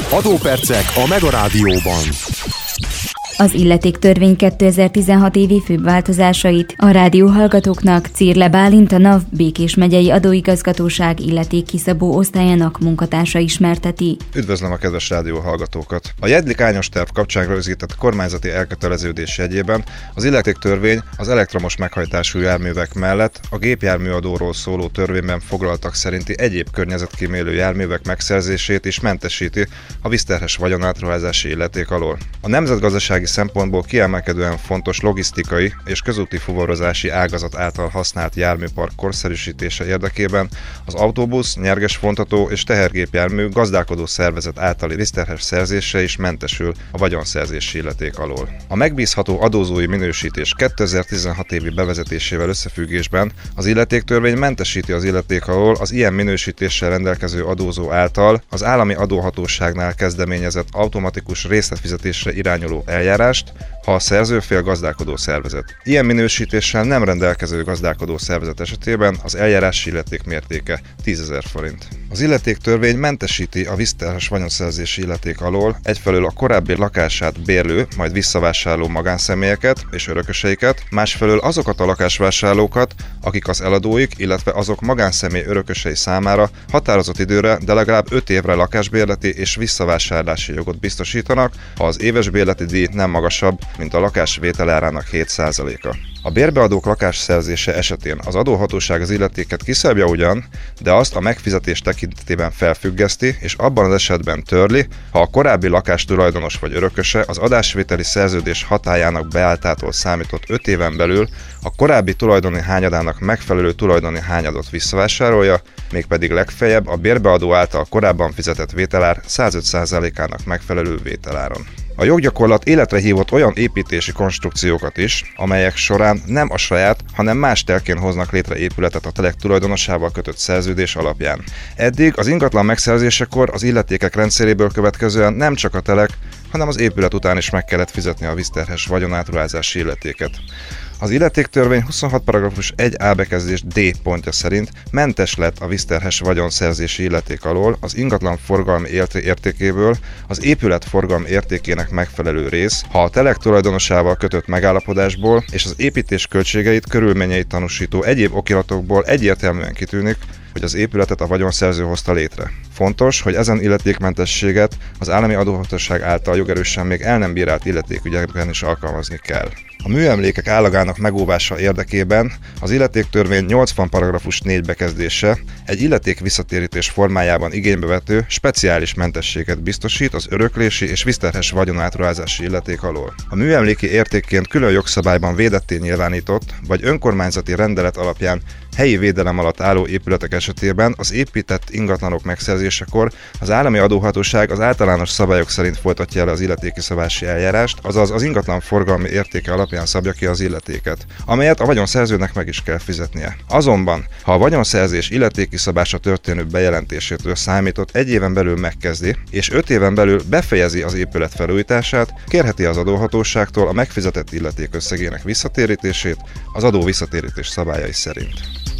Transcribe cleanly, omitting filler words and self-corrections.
Adópercek a Mega Rádióban. Az illetéktörvény 2016 évi főbb változásait a rádióhallgatóknak Cirle Bálint, a NAV Békés megyei adóigazgatóság illetékkiszabó osztályának munkatársa ismerteti. Üdvözlöm a kedves rádióhallgatókat! A Jedlik ányos terv kapcsán rögzített kormányzati elköteleződés jegyében az illetéktörvény az elektromos meghajtású járművek mellett a gépjárműadóról szóló törvényben foglaltak szerinti egyéb környezetkímélő járművek megszerzését is mentesíti a vízterhes vagyonátruházási illeték alól. A nemzetgazdasági szempontból kiemelkedően fontos logisztikai és közúti fuvarozási ágazat által használt járműpark korszerűsítése érdekében az autóbusz, nyerges vontató és tehergépjármű gazdálkodó szervezet általi vízterhes szerzése is mentesül a vagyonszerzési illeték alól. A megbízható adózói minősítés 2016 évi bevezetésével összefüggésben az illetéktörvény mentesíti az illeték alól az ilyen minősítéssel rendelkező adózó által az állami adóhatóságnál kezdeményezett automatikus részletfizetésre irányuló eljárást, ha a szerzőfél gazdálkodó szervezet. Ilyen minősítéssel nem rendelkező gazdálkodó szervezet esetében az eljárási illeték mértéke 10 000 forint. Az illetéktörvény mentesíti a vízterhes vagyonszerzési illeték alól egyfelől a korábbi lakását bérlő, majd visszavásárló magánszemélyeket és örököseiket, másfelől azokat a lakásvásárlókat, akik az eladóik, illetve azok magánszemély örökösei számára határozott időre, de legalább 5 évre lakásbérleti és visszavásárlási jogot biztosítanak, ha az éves bérleti díj nem magasabb, mint a lakás vételárának 7%-a. A bérbeadók lakásszerzése esetén az adóhatóság az illetéket kiszabja ugyan, de azt a megfizetés tekintetében felfüggeszti, és abban az esetben törli, ha a korábbi lakás tulajdonos vagy örököse az adásvételi szerződés hatályának beálltától számított 5 éven belül a korábbi tulajdoni hányadának megfelelő tulajdoni hányadot visszavásárolja, mégpedig legfeljebb a bérbeadó által korábban fizetett vételár 105%-ának megfelelő vételáron. A joggyakorlat életre hívott olyan építési konstrukciókat is, amelyek során nem a saját, hanem más telkén hoznak létre épületet a telek tulajdonosával kötött szerződés alapján. Eddig az ingatlan megszerzésekor az illetékek rendszeréből következően nem csak a telek, hanem az épület után is meg kellett fizetni a vízterhes vagyonátruházási illetéket. Az illetéktörvény 26 paragrafus 1A bekezdés D pontja szerint mentes lett a vízterhes vagyonszerzési illeték alól az ingatlan forgalmi értékéből az épület forgalmi értékének megfelelő rész, ha a telek tulajdonosával kötött megállapodásból és az építés költségeit, körülményeit tanúsító egyéb okiratokból egyértelműen kitűnik, hogy az épületet a vagyonszerző hozta létre. Fontos, hogy ezen illetékmentességet az állami adóhatóság által jogerősen még el nem bírált illetékügyekben is alkalmazni kell. A műemlékek állagának megóvása érdekében az illetéktörvény 80 paragrafus 4 bekezdése egy illeték visszatérítés formájában igénybevető speciális mentességet biztosít az öröklési és vízterhes vagyonátruházási illeték alól. A műemléki értékként külön jogszabályban védetté nyilvánított vagy önkormányzati rendelet alapján helyi védelem alatt álló épületek esetében az épített ingatlanok megszerzésekor az állami adóhatóság az általános szabályok szerint folytatja le az illetékkiszabási eljárást, azaz az ingatlan forgalmi értéke alapján szabja ki az illetéket, amelyet a vagyonszerzőnek meg is kell fizetnie. Azonban, ha a vagyonszerzés illetékkiszabásra történő bejelentésétől számított 1 éven belül megkezdi, és 5 éven belül befejezi az épület felújítását, kérheti az adóhatóságtól a megfizetett illeték összegének visszatérítését az adó visszatérítés szabályai szerint.